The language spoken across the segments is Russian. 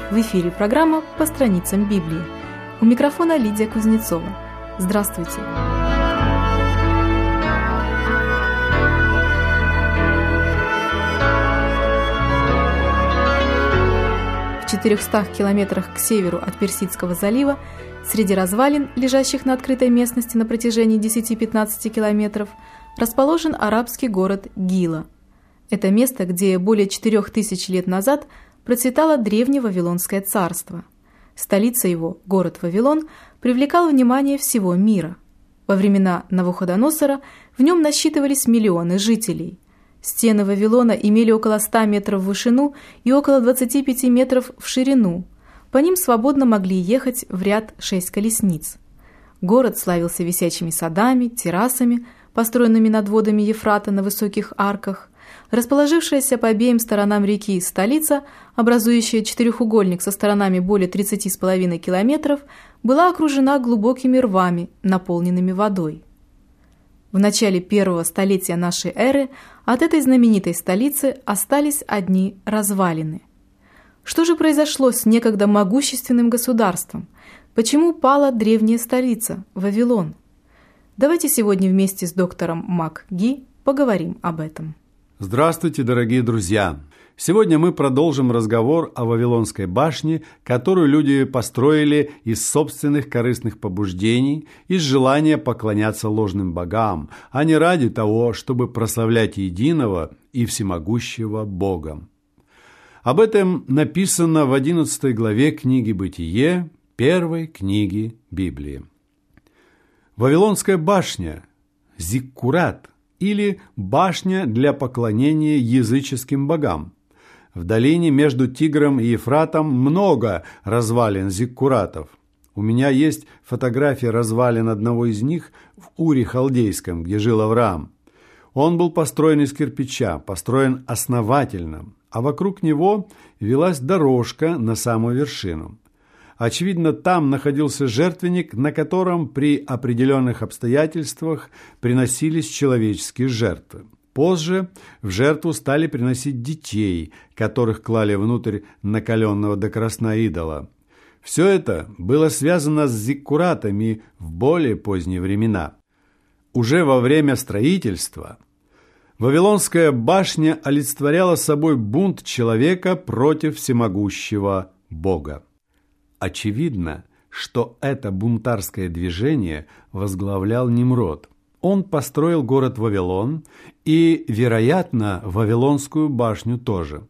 В эфире программа «По страницам Библии». У микрофона Лидия Кузнецова. Здравствуйте! В 400 километрах к северу от Персидского залива, среди развалин, лежащих на открытой местности на протяжении 10-15 километров, расположен арабский город Гила. Это место, где более 4000 лет назад процветало древнее Вавилонское царство. Столица его, город Вавилон, привлекал внимание всего мира. Во времена Навуходоносора в нем насчитывались миллионы жителей. Стены Вавилона имели около 100 метров в вышину и около 25 метров в ширину. По ним свободно могли ехать в ряд 6 колесниц. Город славился висячими садами, террасами, построенными над водами Ефрата на высоких арках. Расположившаяся по обеим сторонам реки столица, образующая четырехугольник со сторонами более 30,5 километров, была окружена глубокими рвами, наполненными водой. В начале первого столетия нашей эры от этой знаменитой столицы остались одни развалины. Что же произошло с некогда могущественным государством? Почему пала древняя столица, Вавилон? Давайте сегодня вместе с доктором МакГи поговорим об этом. Здравствуйте, дорогие друзья! Сегодня мы продолжим разговор о Вавилонской башне, которую люди построили из собственных корыстных побуждений, из желания поклоняться ложным богам, а не ради того, чтобы прославлять единого и всемогущего Бога. Об этом написано в 11 главе книги «Бытие», первой книги Библии. Вавилонская башня, Зиккурат, или башня для поклонения языческим богам. В долине между Тигром и Ефратом много развалин зиккуратов. У меня есть фотография развалин одного из них в Уре Халдейском, где жил Авраам. Он был построен из кирпича, построен основательно, а вокруг него велась дорожка на самую вершину. Очевидно, там находился жертвенник, на котором при определенных обстоятельствах приносились человеческие жертвы. Позже в жертву стали приносить детей, которых клали внутрь накаленного до красна идола. Все это было связано с зиккуратами в более поздние времена. Уже во время строительства Вавилонская башня олицетворяла собой бунт человека против всемогущего Бога. Очевидно, что это бунтарское движение возглавлял Нимрод. Он построил город Вавилон и, вероятно, Вавилонскую башню тоже.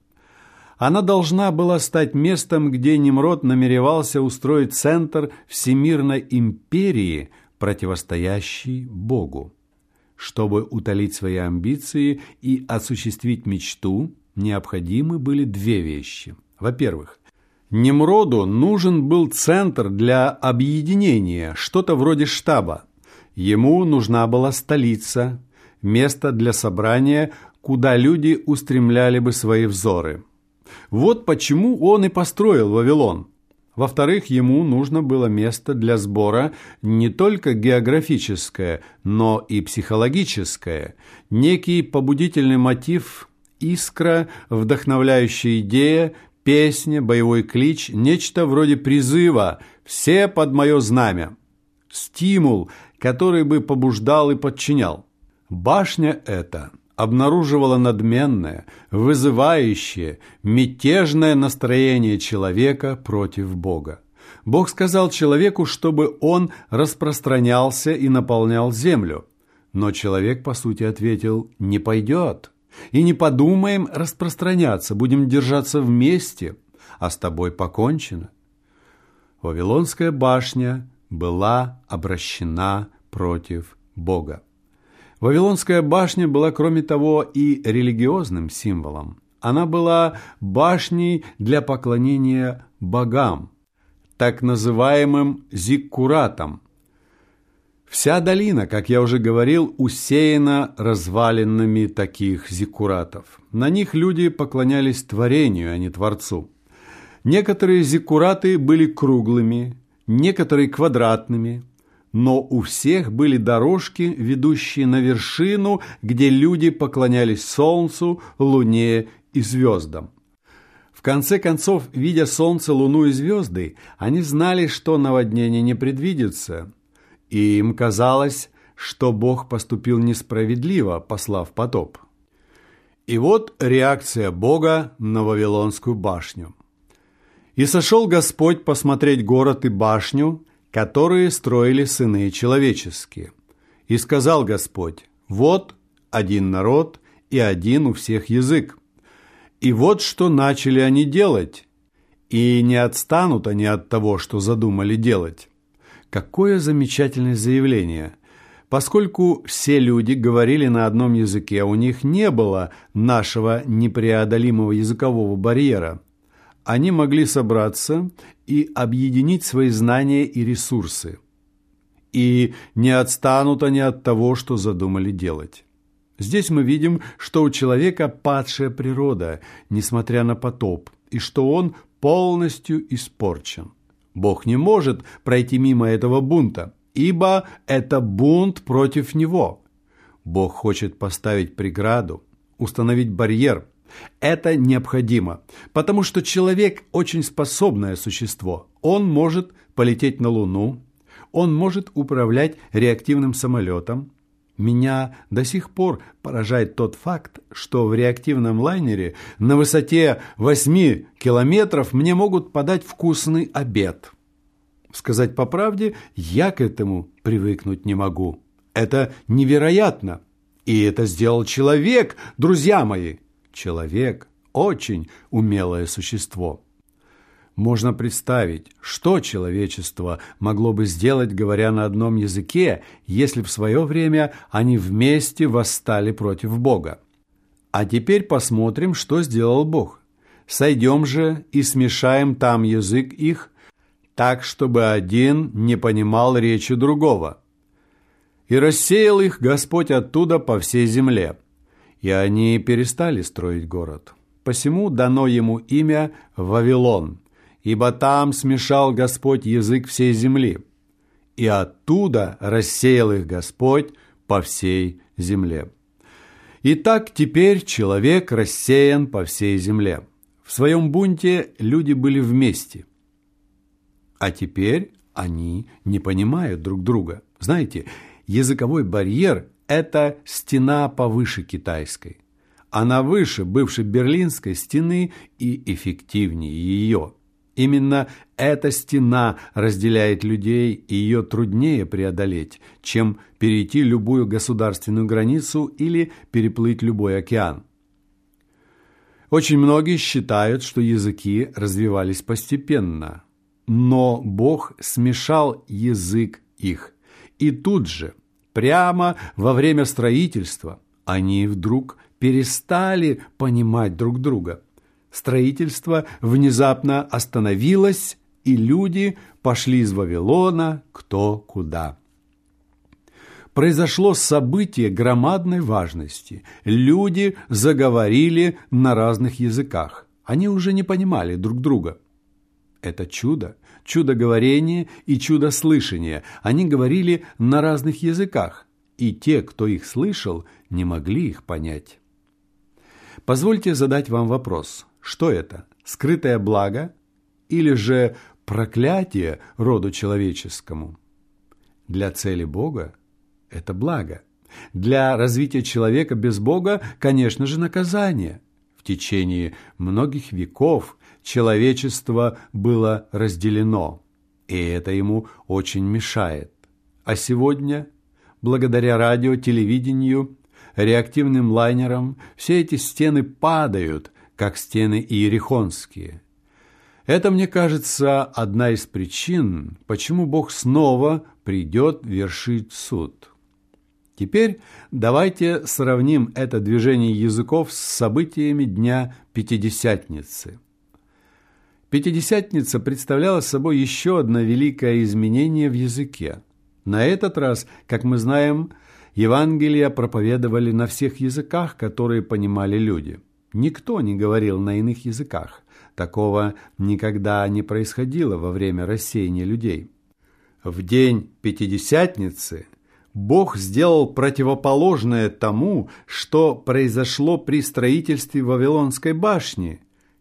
Она должна была стать местом, где Нимрод намеревался устроить центр всемирной империи, противостоящей Богу. Чтобы утолить свои амбиции и осуществить мечту, необходимы были две вещи. Во-первых, Нимроду нужен был центр для объединения, что-то вроде штаба. Ему нужна была столица, место для собрания, куда люди устремляли бы свои взоры. Вот почему он и построил Вавилон. Во-вторых, ему нужно было место для сбора не только географическое, но и психологическое, некий побудительный мотив, искра, вдохновляющая идея, песня, боевой клич, нечто вроде призыва «Все под мое знамя», стимул, который бы побуждал и подчинял. Башня эта обнаруживала надменное, вызывающее, мятежное настроение человека против Бога. Бог сказал человеку, чтобы он распространялся и наполнял землю. Но человек, по сути, ответил «не пойдет». И не подумаем распространяться, будем держаться вместе, а с тобой покончено. Вавилонская башня была обращена против Бога. Вавилонская башня была, кроме того, и религиозным символом. Она была башней для поклонения богам, так называемым зиккуратам. Вся долина, как я уже говорил, усеяна развалинами таких зиккуратов. На них люди поклонялись творению, а не Творцу. Некоторые зиккураты были круглыми, некоторые квадратными, но у всех были дорожки, ведущие на вершину, где люди поклонялись солнцу, луне и звездам. В конце концов, видя солнце, луну и звезды, они знали, что наводнение не предвидится, и им казалось, что Бог поступил несправедливо, послав потоп. И вот реакция Бога на Вавилонскую башню. «И сошел Господь посмотреть город и башню, которые строили сыны человеческие. И сказал Господь: вот один народ и один у всех язык. И вот что начали они делать, и не отстанут они от того, что задумали делать». Какое замечательное заявление! Поскольку все люди говорили на одном языке, у них не было нашего непреодолимого языкового барьера. Они могли собраться и объединить свои знания и ресурсы. И не отстанут они от того, что задумали делать. Здесь мы видим, что у человека падшая природа, несмотря на потоп, и что он полностью испорчен. Бог не может пройти мимо этого бунта, ибо это бунт против него. Бог хочет поставить преграду, установить барьер. Это необходимо, потому что человек очень способное существо. Он может полететь на Луну, он может управлять реактивным самолетом. Меня до сих пор поражает тот факт, что в реактивном лайнере на высоте 8 километров мне могут подать вкусный обед. Сказать по правде, я к этому привыкнуть не могу. Это невероятно. И это сделал человек, друзья мои. Человек – очень умелое существо. Можно представить, что человечество могло бы сделать, говоря на одном языке, если в свое время они вместе восстали против Бога. А теперь посмотрим, что сделал Бог. Сойдем же и смешаем там язык их, так, чтобы один не понимал речи другого. И рассеял их Господь оттуда по всей земле, и они перестали строить город. Посему дано ему имя Вавилон, ибо там смешал Господь язык всей земли, и оттуда рассеял их Господь по всей земле. Итак, теперь человек рассеян по всей земле. В своем бунте люди были вместе, а теперь они не понимают друг друга. Знаете, языковой барьер – это стена повыше китайской. Она выше бывшей берлинской стены и эффективнее ее. Именно эта стена разделяет людей, и ее труднее преодолеть, чем перейти любую государственную границу или переплыть любой океан. Очень многие считают, что языки развивались постепенно, но Бог смешал язык их, и тут же, прямо во время строительства, они вдруг перестали понимать друг друга. Строительство внезапно остановилось, и люди пошли из Вавилона кто куда. Произошло событие громадной важности. Люди заговорили на разных языках. Они уже не понимали друг друга. Это чудо, чудо говорения и чудо слышания. Они говорили на разных языках, и те, кто их слышал, не могли их понять. Позвольте задать вам вопрос. Что это? Скрытое благо или же проклятие роду человеческому? Для цели Бога это благо. Для развития человека без Бога, конечно же, наказание. В течение многих веков человечество было разделено, и это ему очень мешает. А сегодня, благодаря радио, телевидению, реактивным лайнерам, все эти стены падают, как стены иерихонские. Это, мне кажется, одна из причин, почему Бог снова придет вершить суд. Теперь давайте сравним это движение языков с событиями Дня Пятидесятницы. Пятидесятница представляла собой еще одно великое изменение в языке. На этот раз, как мы знаем, Евангелия проповедовали на всех языках, которые понимали люди. Никто не говорил на иных языках. Такого никогда не происходило во время рассеяния людей. В день Пятидесятницы Бог сделал противоположное тому, что произошло при строительстве Вавилонской башни,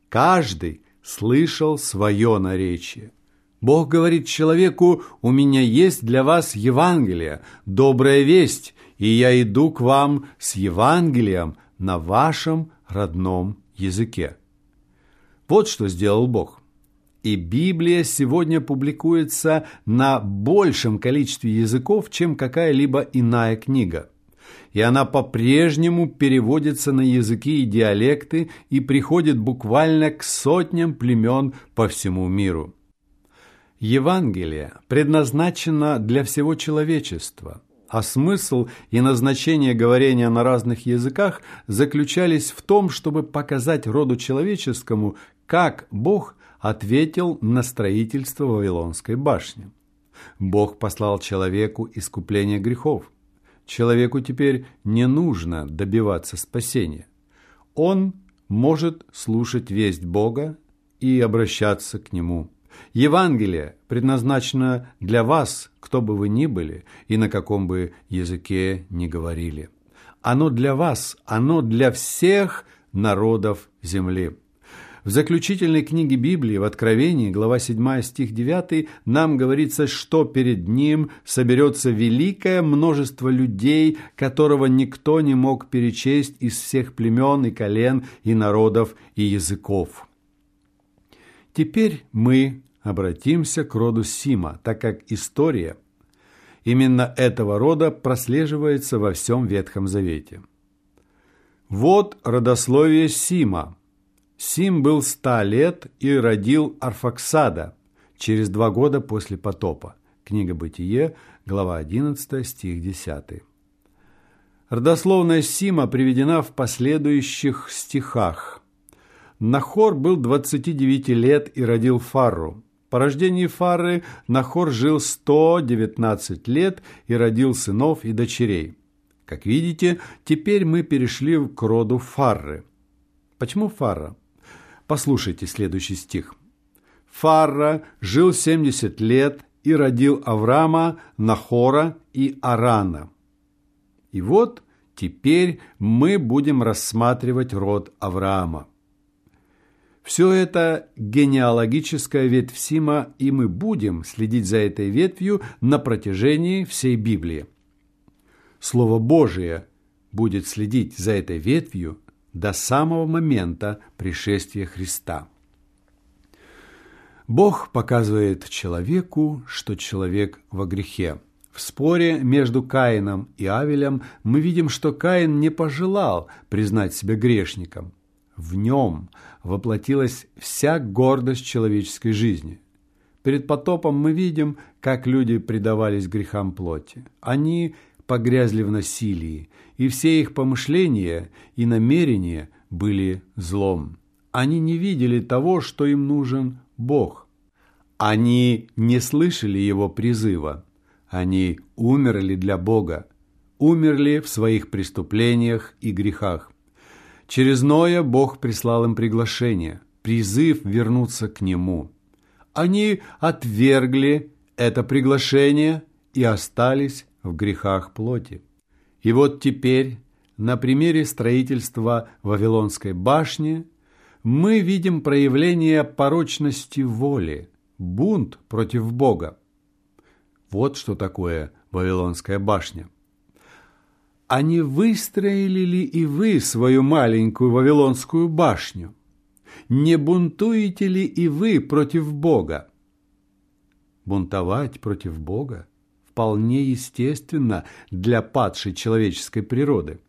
Каждый слышал свое наречие. Бог говорит человеку: «У меня есть для вас Евангелие, добрая весть, и я иду к вам с Евангелием на вашем родном языке». Вот что сделал Бог. И Библия сегодня публикуется на большем количестве языков, чем какая-либо иная книга. И она по-прежнему переводится на языки и диалекты и приходит буквально к сотням племен по всему миру. Евангелие предназначено для всего человечества, а смысл и назначение говорения на разных языках заключались в том, чтобы показать роду человеческому, как Бог ответил на строительство Вавилонской башни. Бог послал человеку искупление грехов. Человеку теперь не нужно добиваться спасения. Он может слушать весть Бога и обращаться к Нему. Евангелие предназначено для вас, кто бы вы ни были и на каком бы языке ни говорили. Оно для вас, оно для всех народов земли. В заключительной книге Библии, в Откровении, глава 7, стих 9, нам говорится, что перед Ним соберется великое множество людей, которого никто не мог перечесть из всех племен и колен, и народов, и языков. Теперь мы обратимся к роду Сима, так как история именно этого рода прослеживается во всем Ветхом Завете. Вот родословие Сима. Сим был 100 лет и родил Арфаксада через 2 года после потопа. Книга Бытие, глава 11, стих 10. Родословная Сима приведена в последующих стихах. Нахор был 29 лет и родил Фарру. По рождении Фарры Нахор жил 119 лет и родил сынов и дочерей. Как видите, теперь мы перешли к роду Фарры. Почему Фарра? Послушайте следующий стих. «Фарра жил 70 лет и родил Аврама, Нахора и Арана». И вот теперь мы будем рассматривать род Авраама. Все это генеалогическая ветвь Сима, и мы будем следить за этой ветвью на протяжении всей Библии. Слово Божие будет следить за этой ветвью до самого момента пришествия Христа. Бог показывает человеку, что человек во грехе. В споре между Каином и Авелем мы видим, что Каин не пожелал признать себя грешником. В нем воплотилась вся гордость человеческой жизни. Перед потопом мы видим, как люди предавались грехам плоти. Они погрязли в насилии, и все их помышления и намерения были злом. Они не видели того, что им нужен Бог. Они не слышали Его призыва. Они умерли для Бога, умерли в своих преступлениях и грехах. Через Ноя Бог прислал им приглашение, призыв вернуться к Нему. Они отвергли это приглашение и остались в грехах плоти. И вот теперь, на примере строительства Вавилонской башни, мы видим проявление порочности воли, бунт против Бога. Вот что такое Вавилонская башня. А не выстроили ли и вы свою маленькую Вавилонскую башню? Не бунтуете ли и вы против Бога? Бунтовать против Бога вполне естественно для падшей человеческой природы.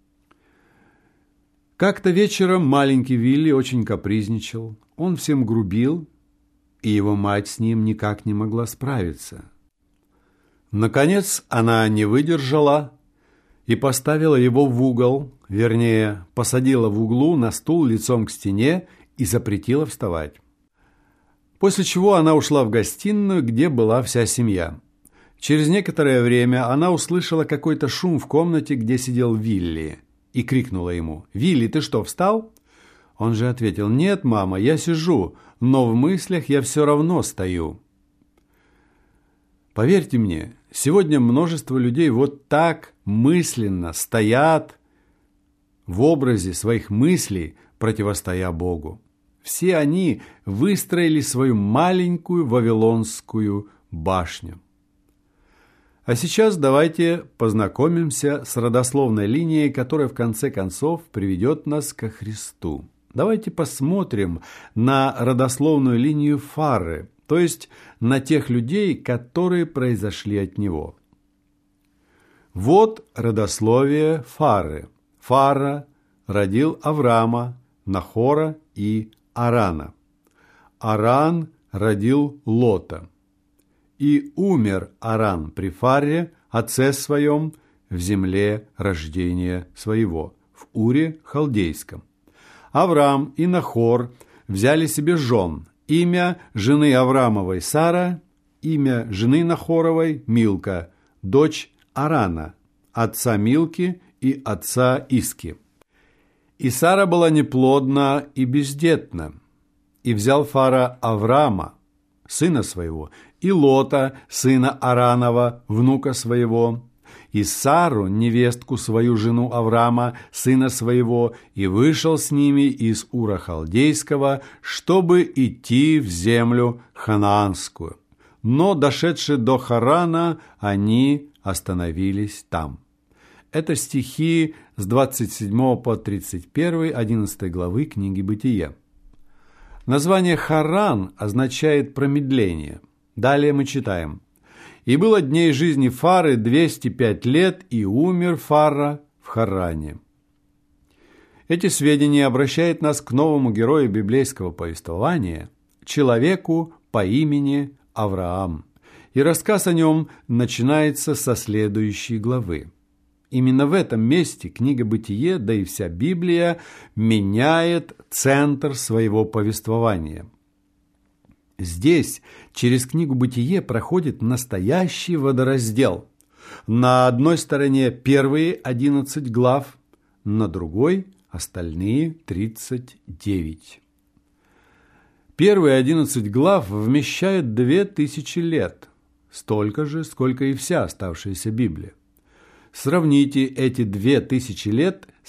Как-то вечером маленький Вилли очень капризничал, он всем грубил, и его мать с ним никак не могла справиться. Наконец она не выдержала и поставила его в угол, вернее, посадила в углу на стул лицом к стене и запретила вставать. После чего она ушла в гостиную, где была вся семья. Через некоторое время она услышала какой-то шум в комнате, где сидел Вилли, и крикнула ему: «Вилли, ты что, встал?» Он же ответил: «Нет, мама, я сижу, но в мыслях я все равно стою». Поверьте мне, сегодня множество людей вот так мысленно стоят в образе своих мыслей, противостоя Богу. Все они выстроили свою маленькую Вавилонскую башню. А сейчас давайте познакомимся с родословной линией, которая в конце концов приведет нас ко Христу. Давайте посмотрим на родословную линию Фары, то есть на тех людей, которые произошли от него. Вот родословие Фары. Фара родил Авраама, Нахора и Арана. Аран родил Лота. И умер Аран при Фаре, отце своем, в земле рождения своего, в Уре Халдейском. Авраам и Нахор взяли себе жен. Имя жены Авраамовой Сара, имя жены Нахоровой Милка, дочь Арана, отца Милки и отца Иски. И Сара была неплодна и бездетна. И взял Фара Авраама, сына своего, и Лота, сына Аранова, внука своего, и Сару, невестку свою, жену Авраама, сына своего, и вышел с ними из Ура Халдейского, чтобы идти в землю ханаанскую. Но, дошедшие до Харана, они остановились там. Это стихи с 27 по 31, 11 главы книги Бытия. Название Харан означает промедление. Далее мы читаем. «И было дней жизни Фары 205 лет, и умер Фара в Харане». Эти сведения обращают нас к новому герою библейского повествования, человеку по имени Авраам. И рассказ о нем начинается со следующей главы. Именно в этом месте книга «Бытие», да и вся Библия, меняет центр своего повествования. Здесь через книгу «Бытие» проходит настоящий водораздел. На одной стороне первые 11 глав, на другой – остальные 39. Первые 11 глав вмещают 2000 лет, столько же, сколько и вся оставшаяся Библия. Сравните эти 2000 лет с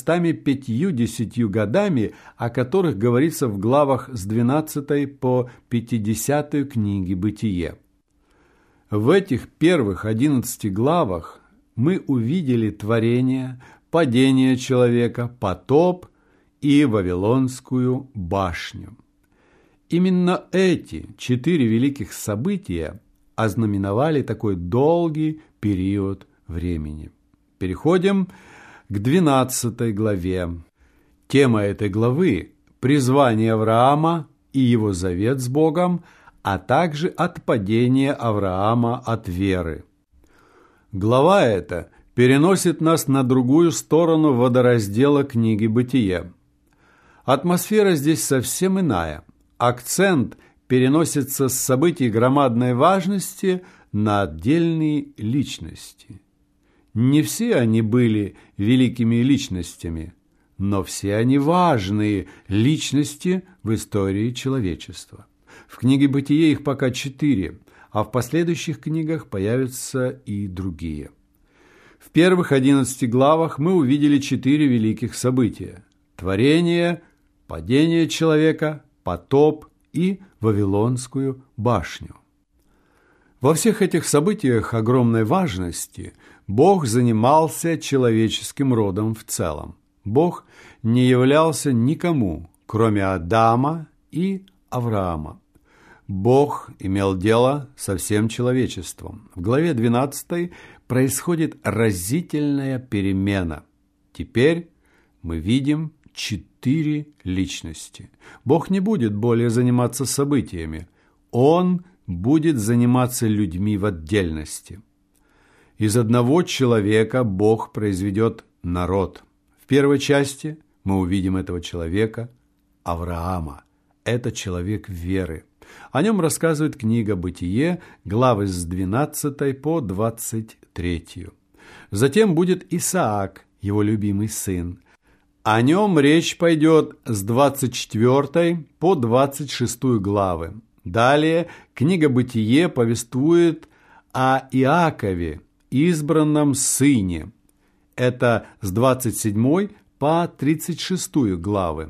350 годами, о которых говорится в главах с 12 по 50 книги «Бытие». В этих первых 11 главах мы увидели творение, падение человека, потоп и Вавилонскую башню. Именно эти 4 великих события ознаменовали такой долгий период времени. Переходим к 12 главе. Тема этой главы – призвание Авраама и его завет с Богом, а также отпадение Авраама от веры. Глава эта переносит нас на другую сторону водораздела книги «Бытие». Атмосфера здесь совсем иная. Акцент переносится с событий громадной важности на отдельные личности. Не все они были великими личностями, но все они важные личности в истории человечества. В книге «Бытие» их пока 4, а в последующих книгах появятся и другие. В первых 11 главах мы увидели 4 великих события – творение, падение человека, потоп и Вавилонскую башню. Во всех этих событиях огромной важности Бог занимался человеческим родом в целом. Бог не являлся никому, кроме Адама и Авраама. Бог имел дело со всем человечеством. В главе 12 происходит разительная перемена. Теперь мы видим 4 личности. Бог не будет более заниматься событиями. Он будет заниматься людьми в отдельности. Из одного человека Бог произведет народ. В первой части мы увидим этого человека Авраама. Это человек веры. О нем рассказывает книга «Бытие», главы с 12 по 23. Затем будет Исаак, его любимый сын. О нем речь пойдет с 24 по 26 главы. Далее книга «Бытие» повествует о Иакове, избранном сыне. Это с 27 по 36 главы.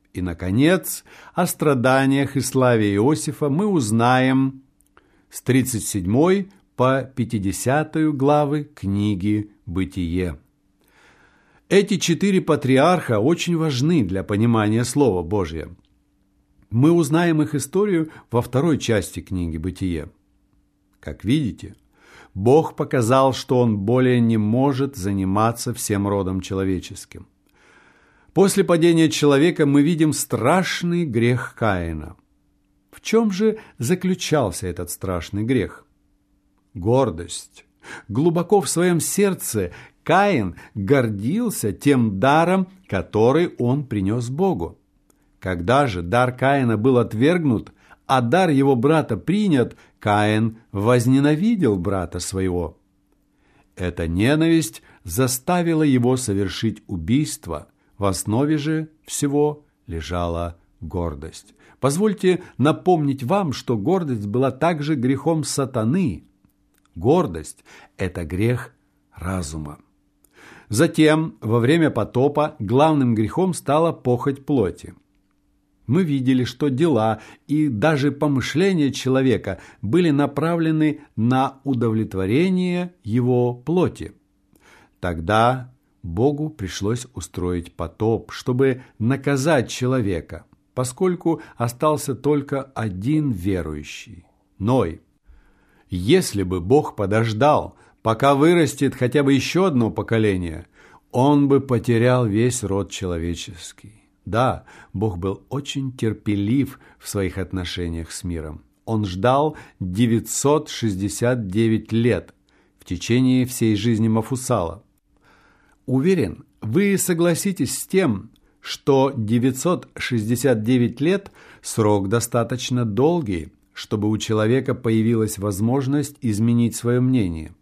И, наконец, о страданиях и славе Иосифа мы узнаем с 37 по 50 главы книги «Бытие». Эти 4 патриарха очень важны для понимания Слова Божия. Мы узнаем их историю во второй части книги «Бытие». Как видите, Бог показал, что Он более не может заниматься всем родом человеческим. После падения человека мы видим страшный грех Каина. В чем же заключался этот страшный грех? Гордость. Глубоко в своем сердце Каин гордился тем даром, который он принес Богу. Когда же дар Каина был отвергнут, а дар его брата принят, Каин возненавидел брата своего. Эта ненависть заставила его совершить убийство. В основе же всего лежала гордость. Позвольте напомнить вам, что гордость была также грехом сатаны. Гордость – это грех разума. Затем, во время потопа, главным грехом стала похоть плоти. Мы видели, что дела и даже помышления человека были направлены на удовлетворение его плоти. Тогда Богу пришлось устроить потоп, чтобы наказать человека, поскольку остался только один верующий – Ной. Если бы Бог подождал, пока вырастет хотя бы еще одно поколение, Он бы потерял весь род человеческий. Да, Бог был очень терпелив в своих отношениях с миром. Он ждал 969 лет в течение всей жизни Мафусала. Уверен, вы согласитесь с тем, что 969 лет – срок достаточно долгий, чтобы у человека появилась возможность изменить свое мнение.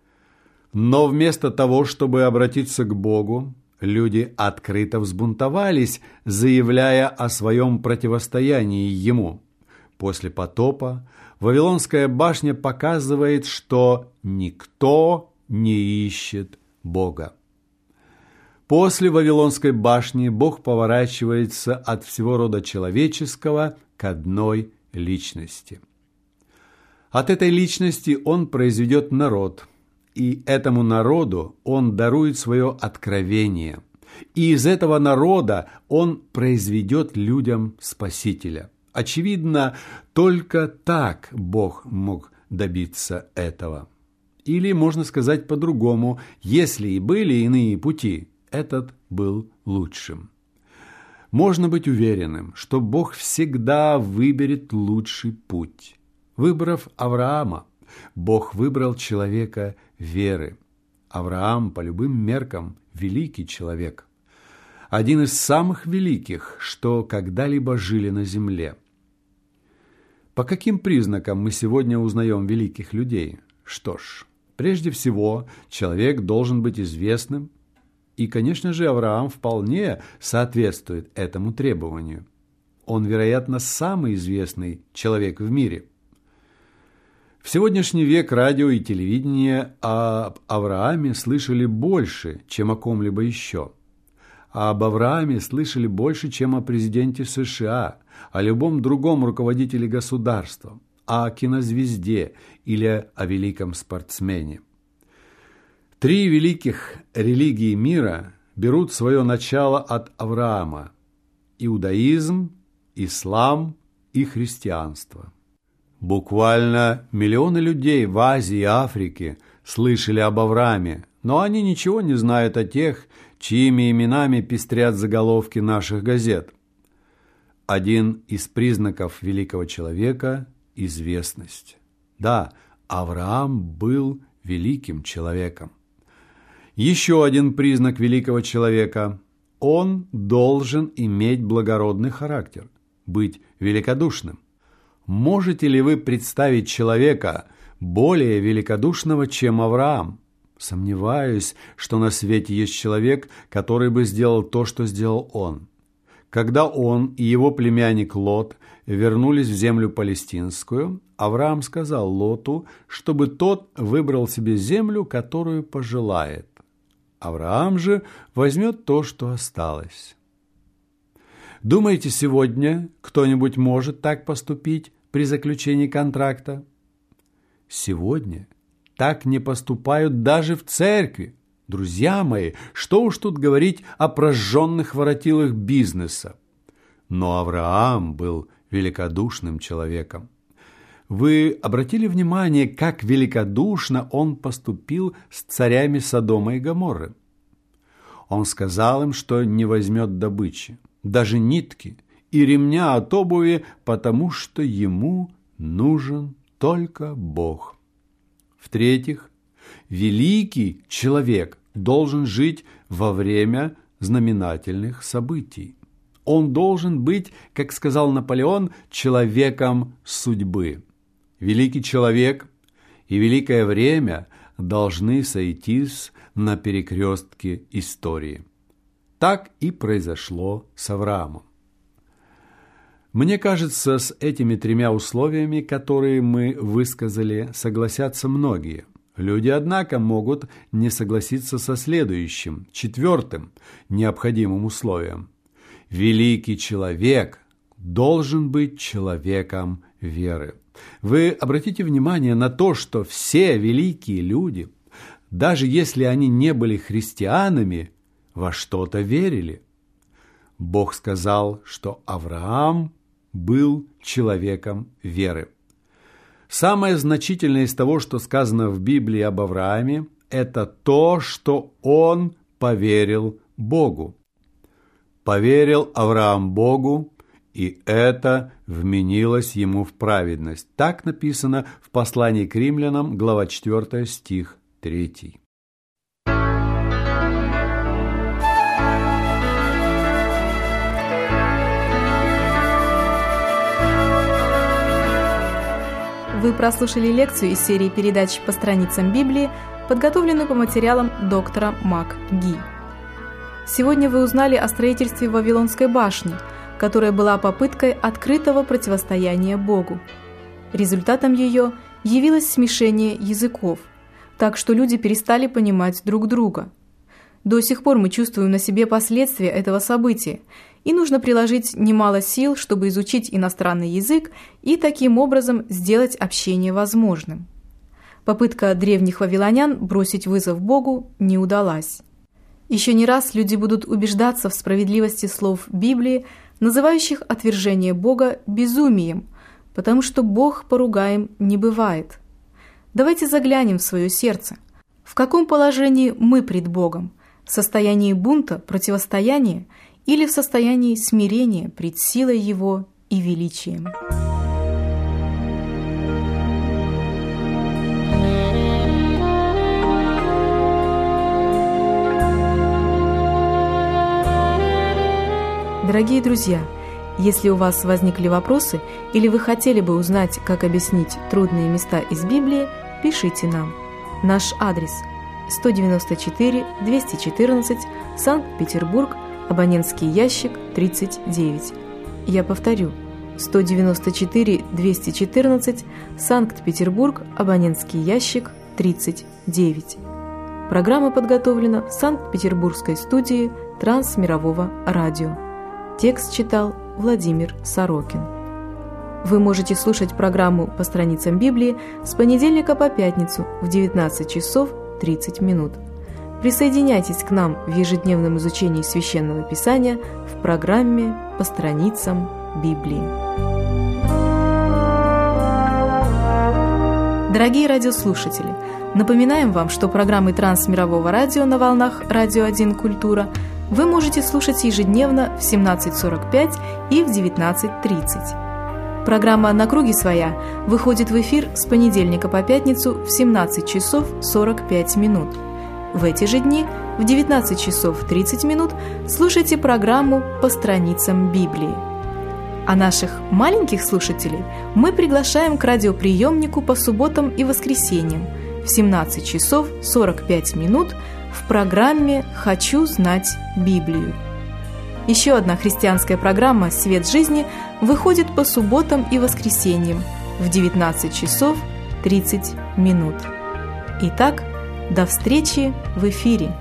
Но вместо того, чтобы обратиться к Богу, люди открыто взбунтовались, заявляя о своем противостоянии Ему. После потопа Вавилонская башня показывает, что никто не ищет Бога. После Вавилонской башни Бог поворачивается от всего рода человеческого к одной личности. От этой личности Он произведет народ, и этому народу Он дарует свое откровение. И из этого народа Он произведет людям Спасителя. Очевидно, только так Бог мог добиться этого. Или, можно сказать по-другому, если и были иные пути, этот был лучшим. Можно быть уверенным, что Бог всегда выберет лучший путь. Выбрав Авраама, Бог выбрал человека веры. Авраам, по любым меркам, великий человек. Один из самых великих, что когда-либо жили на земле. По каким признакам мы сегодня узнаем великих людей? Что ж, прежде всего, человек должен быть известным, и, конечно же, Авраам вполне соответствует этому требованию. Он, вероятно, самый известный человек в мире. В сегодняшний век радио и телевидение об Аврааме слышали больше, чем о ком-либо еще. А об Аврааме слышали больше, чем о президенте США, о любом другом руководителе государства, о кинозвезде или о великом спортсмене. 3 великих религии мира берут свое начало от Авраама – иудаизм, ислам и христианство. Буквально миллионы людей в Азии и Африке слышали об Аврааме, но они ничего не знают о тех, чьими именами пестрят заголовки наших газет. Один из признаков великого человека – известность. Да, Авраам был великим человеком. Еще один признак великого человека – он должен иметь благородный характер, быть великодушным. Можете ли вы представить человека более великодушного, чем Авраам? Сомневаюсь, что на свете есть человек, который бы сделал то, что сделал он. Когда он и его племянник Лот вернулись в землю палестинскую, Авраам сказал Лоту, чтобы тот выбрал себе землю, которую пожелает. Авраам же возьмет то, что осталось. Думаете, сегодня кто-нибудь может так поступить при заключении контракта? Сегодня так не поступают даже в церкви. Друзья мои, что уж тут говорить о прожженных воротилах бизнеса. Но Авраам был великодушным человеком. Вы обратили внимание, как великодушно он поступил с царями Содома и Гоморры? Он сказал им, что не возьмет добычи, даже нитки и ремня от обуви, потому что ему нужен только Бог. В-третьих, великий человек должен жить во время знаменательных событий. Он должен быть, как сказал Наполеон, человеком судьбы. Великий человек и великое время должны сойтись на перекрестке истории. Так и произошло с Авраамом. Мне кажется, с этими тремя условиями, которые мы высказали, согласятся многие. Люди, однако, могут не согласиться со следующим, четвертым необходимым условием. Великий человек должен быть человеком веры. Вы обратите внимание на то, что все великие люди, даже если они не были христианами, во что-то верили. Бог сказал, что Авраам был человеком веры. Самое значительное из того, что сказано в Библии об Аврааме, это то, что он поверил Богу. Поверил Авраам Богу, и это вменилось ему в праведность. Так написано в послании к Римлянам, глава 4, стих 3. Вы прослушали лекцию из серии передач по страницам Библии, подготовленную по материалам доктора МакГи. Сегодня вы узнали о строительстве Вавилонской башни, которая была попыткой открытого противостояния Богу. Результатом ее явилось смешение языков, так что люди перестали понимать друг друга. До сих пор мы чувствуем на себе последствия этого события, и нужно приложить немало сил, чтобы изучить иностранный язык и таким образом сделать общение возможным. Попытка древних вавилонян бросить вызов Богу не удалась. Еще не раз люди будут убеждаться в справедливости слов Библии, называющих отвержение Бога безумием, потому что Бог поругаем не бывает. Давайте заглянем в свое сердце. В каком положении мы пред Богом? В состоянии бунта, противостояния или в состоянии смирения пред силой Его и величием? Дорогие друзья, если у вас возникли вопросы или вы хотели бы узнать, как объяснить трудные места из Библии, пишите нам. Наш адрес – 194 214, Санкт-Петербург, абонентский ящик 39. Я повторю, 194 214, Санкт-Петербург, абонентский ящик 39. Программа подготовлена в Санкт-Петербургской студии Трансмирового радио. Текст читал Владимир Сорокин. Вы можете слушать программу по страницам Библии с понедельника по пятницу в 19 часов 30 минут. Присоединяйтесь к нам в ежедневном изучении Священного Писания в программе «По страницам Библии». Дорогие радиослушатели, напоминаем вам, что программы Трансмирового радио на волнах «Радио 1 Культура» вы можете слушать ежедневно в 17:45 и в 19:30. Программа «На круге своя» выходит в эфир с понедельника по пятницу в 17 часов 45 минут. В эти же дни в 19 часов 30 минут слушайте программу «По страницам Библии». А наших маленьких слушателей мы приглашаем к радиоприемнику по субботам и воскресеньям в 17 часов 45 минут в программе «Хочу знать Библию». Еще одна христианская программа «Свет жизни» выходит по субботам и воскресеньям в 19 часов 30 минут. Итак, до встречи в эфире!